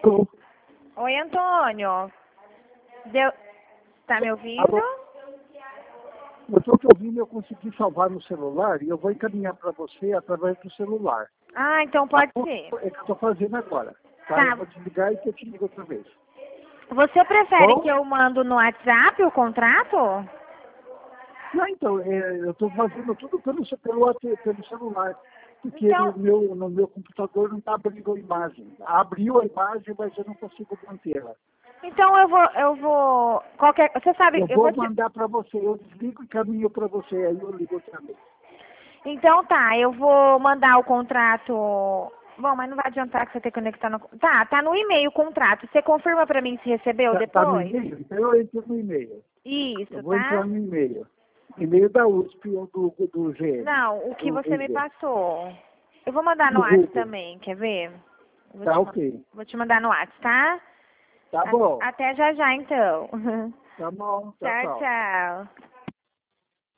Alô? Oi, Antônio. Deu... Tá me ouvindo? Alô? Eu estou te ouvindo, eu consegui salvar no celular e eu vou encaminhar para você através do celular. Ah, então Tá pode bom? ser. É que eu estou fazendo agora. Tá? Tá. Eu vou desligar e eu te ligo outra vez. Você prefere Bom? que eu mando no WhatsApp o contrato? Não, então, eu estou fazendo tudo pelo celular. Porque Então, no meu computador não está abrindo a imagem. Abriu a imagem, mas eu não consigo mantê-la. então você sabe, Eu vou mandar para você, eu desligo e caminho para você, aí eu ligo outra vez. Então tá, eu vou mandar o contrato. Bom, mas não vai adiantar que você tem que conectar no. Tá no e-mail o contrato. Você confirma pra mim se recebeu Tá no depois? e-mail? Então eu entro no e-mail. Eu Isso, vou entrar tá? no e-mail. E-mail da USP ou do GM. Não, o que Do você me Google. passou. Eu vou mandar no Do WhatsApp Google. também, quer ver? Eu Tá ok. vou te mandar no WhatsApp, tá? Tá bom. Até já já então. Tá bom. Tchau, Tchau, tchau. tchau.